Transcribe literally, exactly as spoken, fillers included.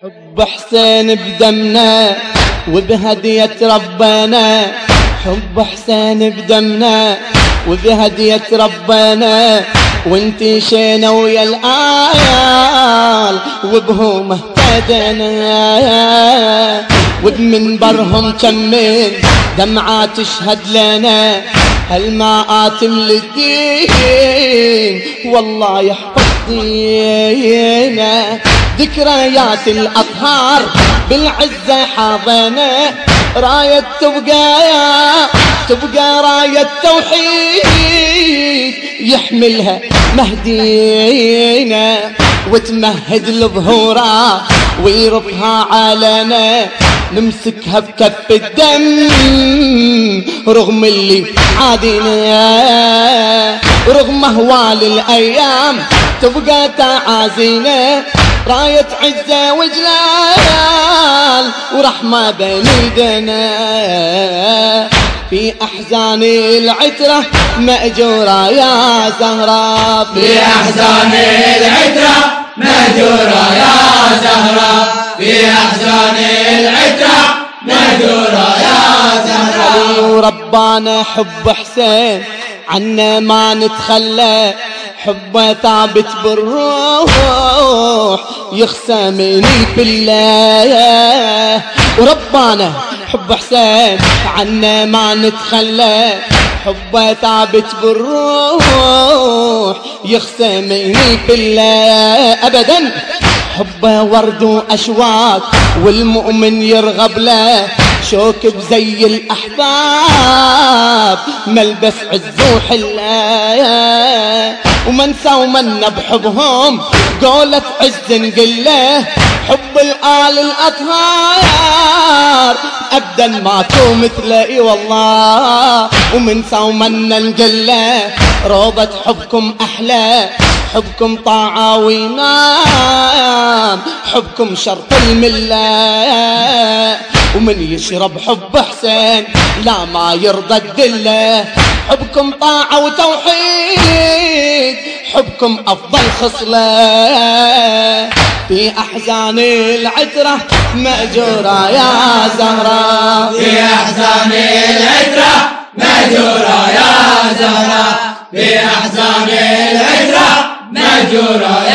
حب حسين بدمنا وبهدية ربنا، حب حسين بدمنا وبهدية ربنا، وانتي شينا ويا الآيال وبهم اهتدنا، وبمنبرهم كمل دمعات تشهد لنا، هالمآتم للدين والله يحفظ دينا، ذكريات الأطهار بالعزة حاضنة، راية تبقى تبقى راية توحيد يحملها مهدينا، وتمهد لظهورها ويرفها علنا، نمسكها بكف الدم رغم اللي عادينا، رغم اهوال الايام تبقى تعازينا، راية عزة وجلال ورحمة بين ايدنا، في احزان العترة مأجورة يا زهرة، في احزان العترة مأجورة يا زهرة، في احزان العترة مأجورة يا زهرة، وربانا حب حسين عنا ما نتخلى، حبه ثابت بالروح يخسمني بالله، وربانا حب حسين عنا ما نتخلى، حبه ثابت بالروح يخسمني بالله أبدا، حبه ورد وأشواق والمؤمن يرغب له، شوك بزي الأحباب ملبس عز وحله، ومنسى ومنا بحبهم قولة عز نقله، حب الآل الأطهار أبدا ماكو مثله اي والله، ومنسى ومنا نقله روضة حبكم أحلى، حبكم طاعة وينام، حبكم شرط الملة، ومن يشرب حب حسين لا ما يرضى الدلة، حبكم طاعة وتوحيد، حبكم أفضل خصلة، في أحزان العترة مأجورة يا زهرة، في أحزان العترة مأجورة يا زهرة، في أحزان العترة مأجورة